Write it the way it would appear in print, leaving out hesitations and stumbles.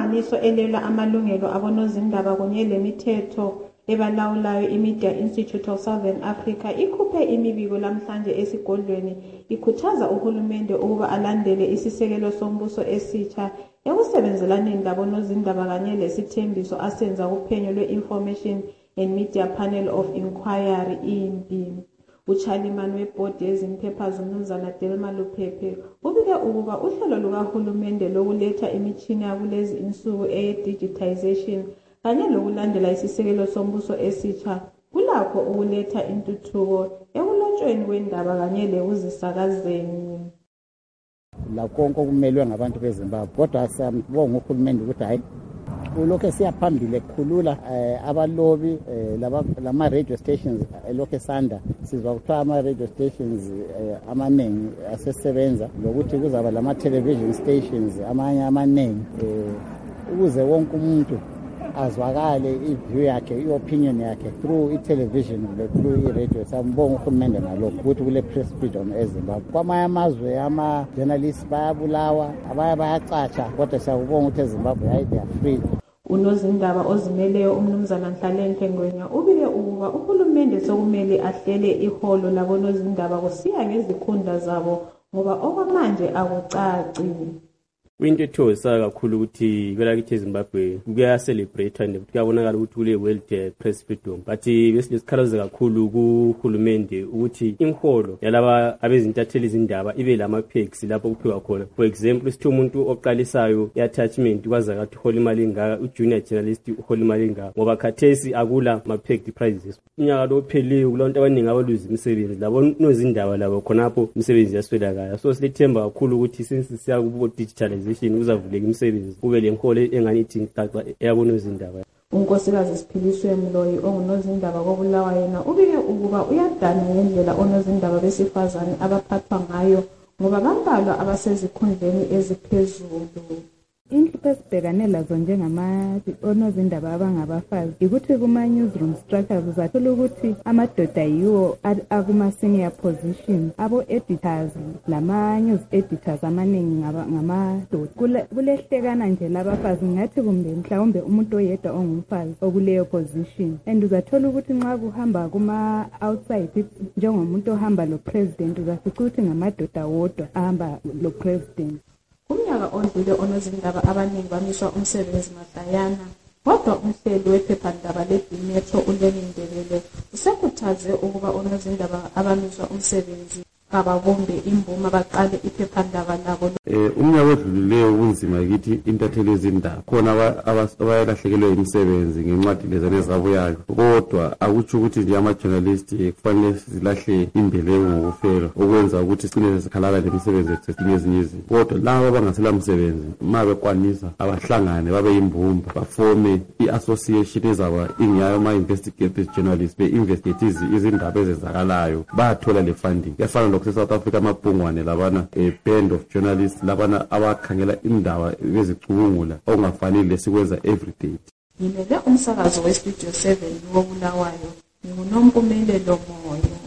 Inhlanganiso elwela amalungelo abonozindaba kunye lemithetho ebalawulayo iMedia Institute of Southern Africa ikhuphe imibiko lamhlanje esigodlweni ikhuthaza uhulumende ukuba alandele isisekelo sombuso esitsha ekusebenzelaneni labonozindaba kanye lesithembiso asenza kuphenyo lwe-Information and Media Panel of Inquiry IMPI. Uchairman webhodi yezimpepha uMnumzana Delma Luphephe ubike ukuba uhlelo lukahulumende lokuletha imitshini yakulezi insuku eye-digitization kanye lokulandela isisekelo sombuso esitsha kulakho ukuletha intuthuko ekulotshweni kwendaba kanye lekuzisakazeni. Lakonke okumelwe ngabantu beZimbabwe kodwa siyambonga uhulumende ukuthi hayi ulokhu siyaphambili ekhulula abalobi lama radio stations lokhu esanda sizwa kuthiwa ama radio stations amaningi asesebenza lokuthi kuzaba lama television stations amanye amaningi ukuze wonke umuntu azwakale iview yakhe iopinion yakhe through itelevision through iradio. Sambonga uhulumende ngalokho ukuthi kule press freedom eZimbabwe. Kwamanye amazwe ama journalists bayabulawa abanye bayacatsha kodwa siyakubonga ukuthi eZimbabwe hayi they are free. Unozindaba ozimeleyo uMnumzana Nhlalenthe Ngwenya ubike ukuba uhulumende sokumele ahlele iholo labonozindaba kusiya ngezikhundla zabo ngoba okwamanje akucaci. Into ethosa kakhulu ukuthi kwelakithi eZimbabwe kuyacelebrate and kuyabonakala ukuthi kule World Press Freedom, but besikhalaza kakhulu kuhulumende ukuthi imholo yalaba abezintatheli izindaba ibe lama perks lapho kuphiwa khona. For example, sithi umuntu oqalisayo i-attachment kwaza kathi hola imali engaka, ujunior journalist uhola imali engaka ngoba khathesi akula ma packed prizes. Unyaka lo pheliwe kulonto abaningi abaluza imisebenzi labo nozindaba labo khonapho imisebenzi yaswelakala. So silethemba kakhulu ukuthi since siya ku digitalization uzavuleka imisebenzi kube lenholo engani ithi caca eyabonozindaba. Unkosikazi Siphiliswe Mloyi ongunozindaba koBulawa yena ubike ukuba uyadana ngendlela onozindaba besifazane abaphathwa ngayo ngoba bambalwa abasezikhundleni eziphezulu. Inhlupho esibhekane lazo onozindaba abangabafazi ukuthi kuma-newsroom structures uzathola ukuthi amadoda yiwo akuma-senior position, abo-editors lama-news editors amaningi ngamadoda. Kulehlekana nje labafazi ngathi kumbe mhlawumbe umuntu oyedwa ongumfazi okuleyo position, and uzathola ukuthi nxa kuhamba kuma-outside njengomuntu ohamba lo-president uzafica ukuthi ngamadoda wodwa ahamba lo-president. Kumnyaka ondlule onozindaba abaningi bamiswa umsebenzi madlayana, kodwa umhleli wephephandaba leBimetro uLeni Ndebele usekhuthaze ukuba onozindaba abamiswa umsebenzi kababombe imbuma baqale iphephandaba labo. Umnyaka odlulileyo kunzima kithi intatheli izindaba khona abayalahlekelwe imisebenzi ngencwadi lezane ezabuyayo, kodwa akutsho ukuthi nje ama-journalist kufanele silahle imbeleko ngokufela okwenza ukuthi sicine sikhalala lemisebenzi esesinye ezinye izinto. Kodwa labo abangasela msebenzi ma bekwanisa abahlangane babe yimbumba bafome i-association ezaba ingiyayo ama-investigative journalists be-investigate izindaba ezenzakalayo bayathola le funding. Yafana lokho South Africa amabhungwane labana band of journalists labana abakhangela indaba bezicubungula okungafanele lesikwenza everyday. Ngimele umsakazo weStudio 7 woBulawayo, nginguNompumelelo Moyo.